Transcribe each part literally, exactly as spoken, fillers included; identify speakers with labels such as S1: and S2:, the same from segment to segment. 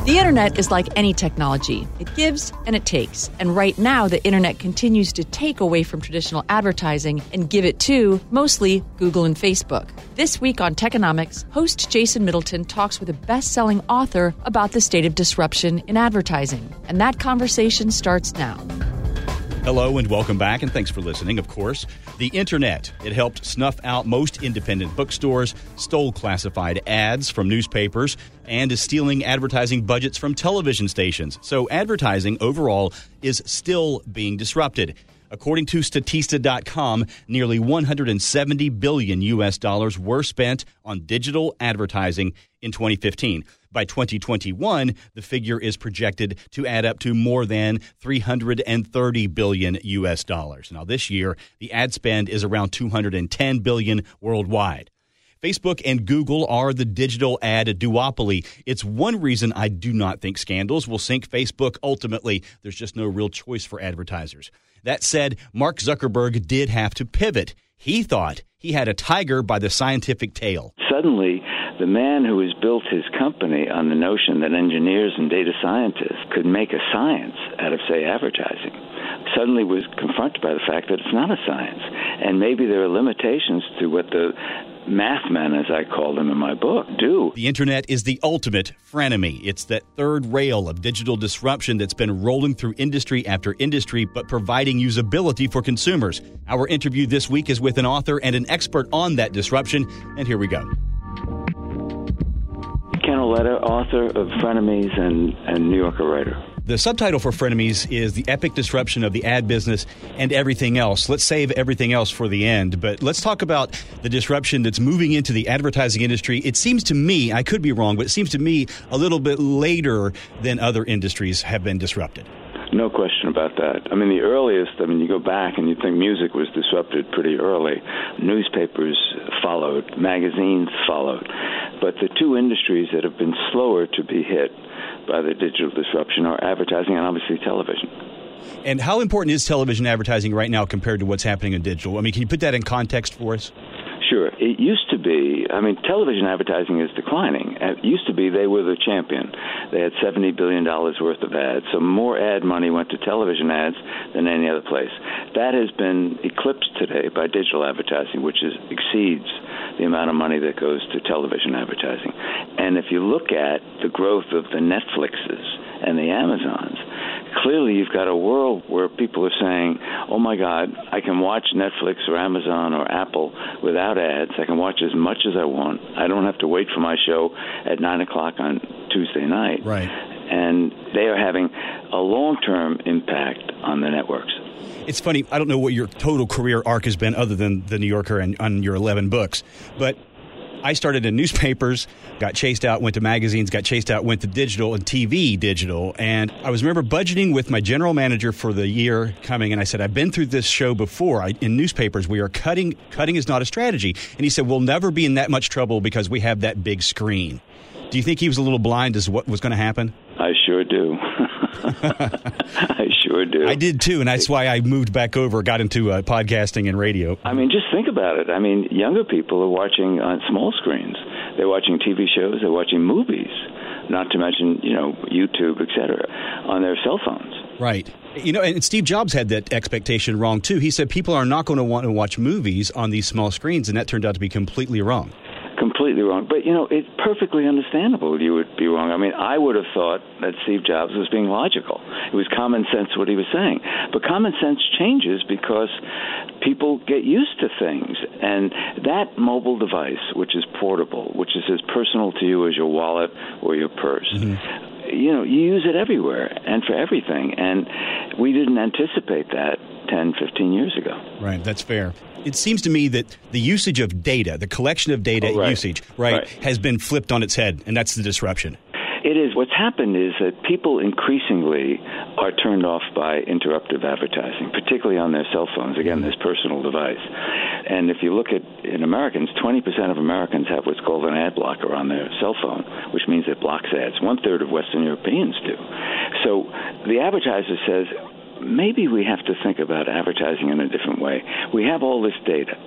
S1: The internet is like any technology. It gives and it takes. And right now, the internet continues to take away from traditional advertising and give it to, mostly, Google and Facebook. This week on Techonomics, host Jason Middleton talks with a best-selling author about the state of disruption in advertising. And that conversation starts now.
S2: Hello and welcome back, and thanks for listening, of course. The internet, it helped snuff out most independent bookstores, stole classified ads from newspapers, and is stealing advertising budgets from television stations. So advertising overall is still being disrupted. According to Statista dot com, nearly one hundred seventy billion U S dollars were spent on digital advertising in twenty fifteen. By twenty twenty-one, the figure is projected to add up to more than three hundred thirty billion U S dollars. Now, this year, the ad spend is around two hundred ten billion worldwide. Facebook and Google are the digital ad duopoly. It's one reason I do not think scandals will sink Facebook ultimately. There's just no real choice for advertisers. That said, Mark Zuckerberg did have to pivot. He thought he had a tiger by the scientific tail.
S3: Suddenly, the man who has built his company on the notion that engineers and data scientists could make a science out of, say, advertising, suddenly was confronted by the fact that it's not a science. And maybe there are limitations to what the math men, as I call them in my book, do.
S2: The internet is the ultimate frenemy. It's that third rail of digital disruption that's been rolling through industry after industry, but providing usability for consumers. Our interview this week is with an author and an expert on that disruption, and here we go.
S3: Ken Auletta, author of Frenemies and, and New Yorker writer.
S2: The subtitle for Frenemies is The Epic Disruption of the Ad Business and Everything Else. Let's save everything else for the end, but let's talk about the disruption that's moving into the advertising industry. It seems to me, I could be wrong, but it seems to me a little bit later than other industries have been disrupted.
S3: No question about that. I mean, the earliest, I mean, you go back and you think music was disrupted pretty early. Newspapers followed, magazines followed. But the two industries that have been slower to be hit by the digital disruption are advertising and obviously television.
S2: And how important is television advertising right now compared to what's happening in digital? I mean, can you put that in context for us?
S3: Sure. It used to be, I mean, television advertising is declining. It used to be they were the champion. They had seventy billion dollars worth of ads. So more ad money went to television ads than any other place. That has been eclipsed today by digital advertising, which is, exceeds the amount of money that goes to television advertising. And if you look at the growth of the Netflixes and the Amazons, clearly you've got a world where people are saying, oh, my God, I can watch Netflix or Amazon or Apple without ads. I can watch as much as I want. I don't have to wait for my show at nine o'clock on Tuesday night.
S2: Right.
S3: And they are having a long-term impact on the networks.
S2: It's funny, I don't know what your total career arc has been other than the New Yorker and on your eleven books, but I started in newspapers, got chased out, went to magazines, got chased out, went to digital and T V digital. And I was remember budgeting with my general manager for the year coming, and I said, I've been through this show before. I, in newspapers, we are cutting. Cutting is not a strategy. And he said, we'll never be in that much trouble because we have that big screen. Do you think he was a little blind as to what was going to happen?
S3: I sure do. I sure do.
S2: I did too, and that's why I moved back over, got into uh, podcasting and radio.
S3: I mean, just think about it. I mean, younger people are watching on small screens. They're watching T V shows. They're watching movies, not to mention, you know, YouTube, et cetera, on their cell phones.
S2: Right. You know, and Steve Jobs had that expectation wrong, too. He said people are not going to want to watch movies on these small screens, and that turned out to be completely wrong.
S3: Completely wrong. But, you know, it's perfectly understandable you would be wrong. I mean, I would have thought that Steve Jobs was being logical. It was common sense what he was saying. But common sense changes because people get used to things. And that mobile device, which is portable, which is as personal to you as your wallet or your purse, mm-hmm. you know, you use it everywhere and for everything. And we didn't anticipate that ten, fifteen years ago.
S2: Right, that's fair. It seems to me that the usage of data, the collection of data
S3: oh, right.
S2: usage, right, right, has been flipped on its head, and that's the disruption.
S3: It is. What's happened is that people increasingly are turned off by interruptive advertising, particularly on their cell phones, again, this personal device. And if you look at, in Americans, twenty percent of Americans have what's called an ad blocker on their cell phone, which means it blocks ads. One-third of Western Europeans do. So the advertiser says, maybe we have to think about advertising in a different way. We have all this data.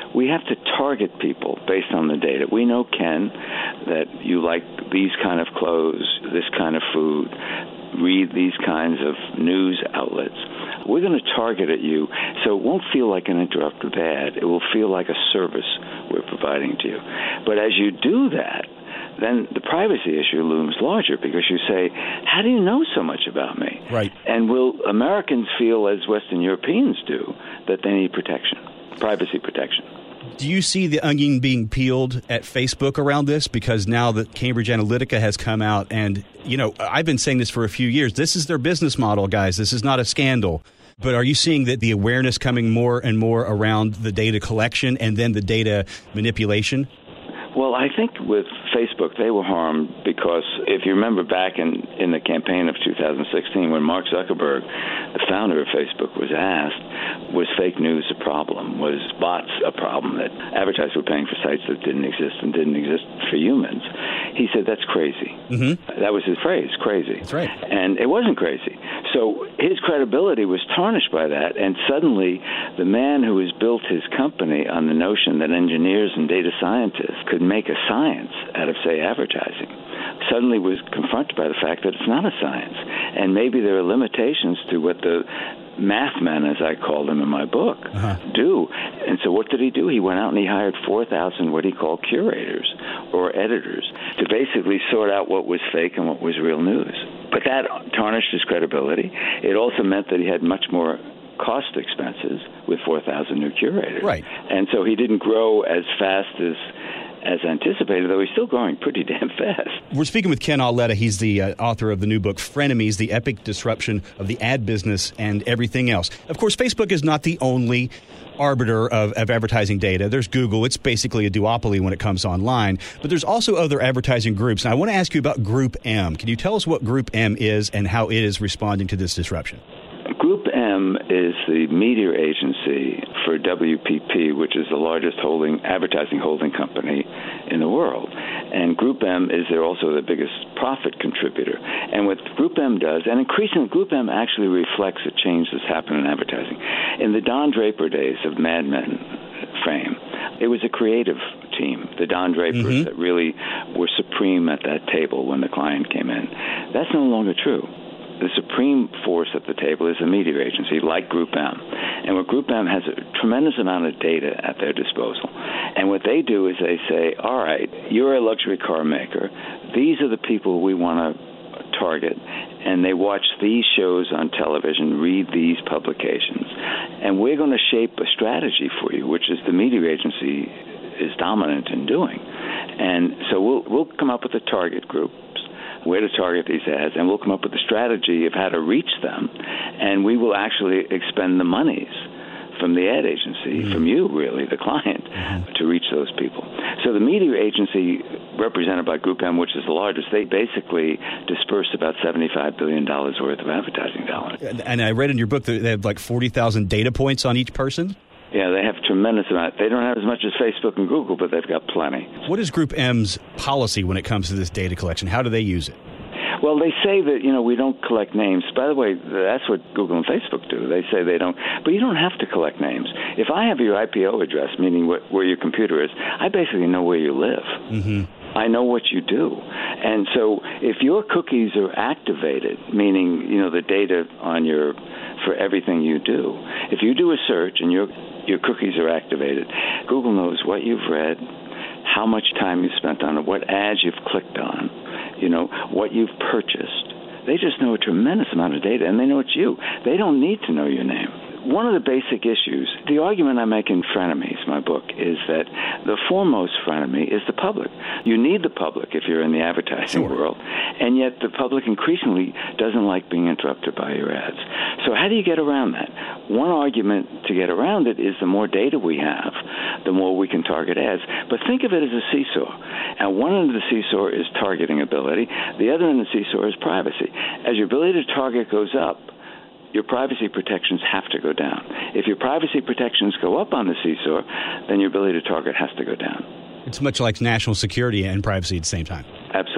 S3: we have to target people based on the data. We know, Ken, that you like these kind of clothes, this kind of food, read these kinds of news outlets. We're going to target at you, so it won't feel like an interruptive ad. It will feel like a service we're providing to you. But as you do that, then the privacy issue looms larger, because you say, how do you know so much about me?
S2: Right.
S3: And will Americans feel, as Western Europeans do, that they need protection, privacy protection?
S2: Do you see the onion being peeled at Facebook around this? Because now that Cambridge Analytica has come out, and, you know, I've been saying this for a few years. This is their business model, guys. This is not a scandal. But are you seeing that the awareness coming more and more around the data collection and then the data manipulation?
S3: Well, I think with Facebook, they were harmed because if you remember back in, in the campaign of two thousand sixteen, when Mark Zuckerberg, the founder of Facebook, was asked, was fake news a problem? Was bots a problem? That advertisers were paying for sites that didn't exist and didn't exist for humans? He said, that's crazy. Mm-hmm. That was his phrase, crazy.
S2: That's right.
S3: And it wasn't crazy. So his credibility was tarnished by that, and suddenly the man who has built his company on the notion that engineers and data scientists could make a science out of, say, advertising, suddenly was confronted by the fact that it's not a science. And maybe there are limitations to what the math men, as I call them in my book, uh-huh. do. And so what did he do? He went out and he hired four thousand what he called curators or editors to basically sort out what was fake and what was real news. But that tarnished his credibility. It also meant that he had much more cost expenses with four thousand new curators.
S2: Right.
S3: And so he didn't grow as fast as as anticipated, though he's still growing pretty damn fast.
S2: We're speaking with Ken Auletta. He's the uh, author of the new book, Frenemies, The Epic Disruption of the Ad Business and Everything Else. Of course, Facebook is not the only arbiter of, of advertising data. There's Google. It's basically a duopoly when it comes online. But there's also other advertising groups. And I want to ask you about Group M. Can you tell us what Group M is and how it is responding to this disruption?
S3: Group M is the media agency for W P P, which is the largest holding advertising holding company in the world. And Group M is they're also the biggest profit contributor. And what Group M does, and increasingly Group M actually reflects a change that's happened in advertising. In the Don Draper days of Mad Men fame, it was a creative team, the Don Drapers, mm-hmm. that really were supreme at that table when the client came in. That's no longer true. The supreme force at the table is a media agency like Group M. And what Group M has a tremendous amount of data at their disposal. And what they do is they say, all right, you're a luxury car maker. These are the people we want to target. And they watch these shows on television, read these publications. And we're going to shape a strategy for you, which is the media agency is dominant in doing. And so we'll we'll come up with a target group, where to target these ads, and we'll come up with a strategy of how to reach them, and we will actually expend the monies from the ad agency, mm-hmm. from you, really, the client, mm-hmm. to reach those people. So the media agency, represented by Group M, which is the largest, they basically disperse about seventy-five billion dollars worth of advertising dollars.
S2: And I read in your book that they have like forty thousand data points on each person?
S3: Yeah, they have a tremendous amount. They don't have as much as Facebook and Google, but they've got plenty.
S2: What is Group M's policy when it comes to this data collection? How do they use it?
S3: Well, they say that, you know, we don't collect names. By the way, that's what Google and Facebook do. They say they don't. But you don't have to collect names. If I have your I P O address, meaning wh- where your computer is, I basically know where you live. Mm-hmm. I know what you do. And so if your cookies are activated, meaning, you know, the data on your for everything you do, if you do a search and your your cookies are activated, Google knows what you've read, how much time you spent on it, what ads you've clicked on, you know, what you've purchased. They just know a tremendous amount of data, and they know it's you. They don't need to know your name. One of the basic issues, the argument I make in Frenemies, my book, is that the foremost frenemy is the public. You need the public if you're in the advertising sure. world, and yet the public increasingly doesn't like being interrupted by your ads. So how do you get around that? One argument to get around it is the more data we have, the more we can target ads. But think of it as a seesaw. And one end of the seesaw is targeting ability. The other end of the seesaw is privacy. As your ability to target goes up, your privacy protections have to go down. If your privacy protections go up on the seesaw, then your ability to target has to go down.
S2: It's much like national security and privacy at the same time.
S3: Absolutely.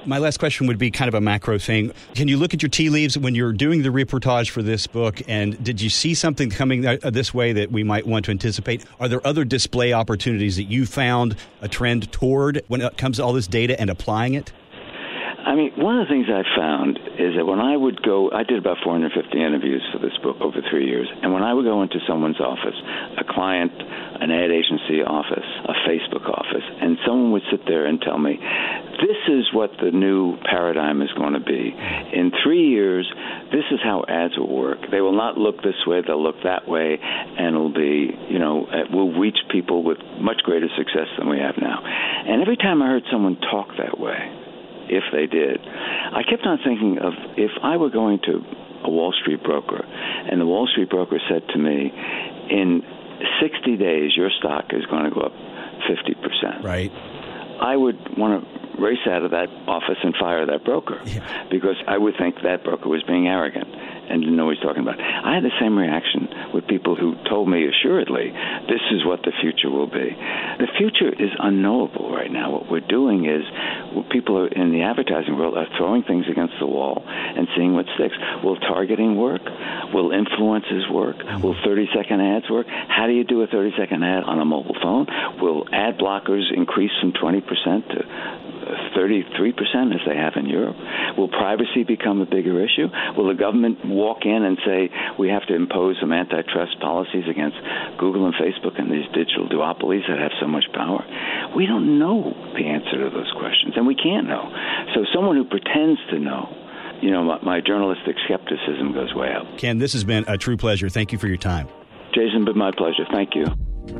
S2: My last question would be kind of a macro thing. Can you look at your tea leaves when you're doing the reportage for this book, and did you see something coming this way that we might want to anticipate? Are there other display opportunities that you found a trend toward when it comes to all this data and applying it?
S3: I mean, one of the things I found is that when I would go, I did about four hundred fifty interviews for this book over three years, and when I would go into someone's office, a client, an ad agency office, a Facebook office, and someone would sit there and tell me, this is what the new paradigm is going to be. In three years, this is how ads will work. They will not look this way, they'll look that way, and it'll be, you know, we'll reach people with much greater success than we have now. And every time I heard someone talk that way, if they did, I kept on thinking of if I were going to a Wall Street broker, and the Wall Street broker said to me, in sixty days, your stock is going to go up fifty percent.
S2: Right.
S3: I would want to race out of that office and fire that broker, yeah. because I would think that broker was being arrogant and didn't know what he's talking about. I had the same reaction with people who told me assuredly, this is what the future will be. The future is unknowable right now. What we're doing is people are in the advertising world are throwing things against the wall and seeing what sticks. Will targeting work? Will influences work? Will thirty-second ads work? How do you do a thirty-second ad on a mobile phone? Will ad blockers increase from twenty percent to thirty-three percent as they have in Europe? Will privacy become a bigger issue? Will the government walk in and say we have to impose some antitrust policies against Google and Facebook and these digital duopolies that have so much power? We don't know the answer to those questions, and we can't know. So someone who pretends to know, you know, my, my journalistic skepticism goes way up.
S2: Ken, this has been a true pleasure. Thank you for your time.
S3: Jason, but my pleasure. Thank you.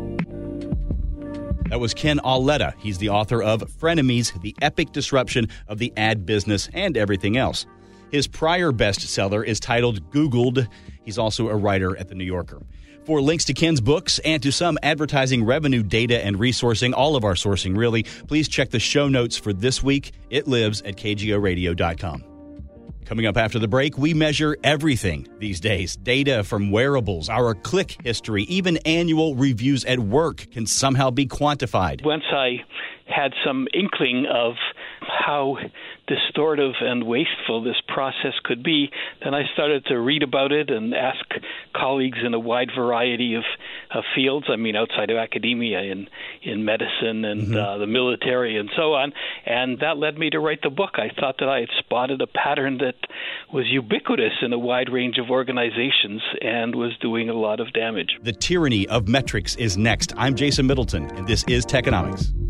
S2: That was Ken Auletta. He's the author of Frenemies, The Epic Disruption of the Ad Business and Everything Else. His prior bestseller is titled Googled. He's also a writer at The New Yorker. For links to Ken's books and to some advertising revenue data and resourcing, all of our sourcing really, please check the show notes for this week. It lives at K G O radio dot com. Coming up after the break, we measure everything these days. Data from wearables, our click history, even annual reviews at work can somehow be quantified.
S4: Once I had some inkling of how distortive and wasteful this process could be, then I started to read about it and ask colleagues in a wide variety of, of fields. I mean, outside of academia, in in medicine and mm-hmm. uh, the military and so on. And that led me to write the book. I thought that I had spotted a pattern that was ubiquitous in a wide range of organizations and was doing a lot of damage.
S2: The tyranny of metrics is next. I'm Jason Middleton, and this is Techonomics.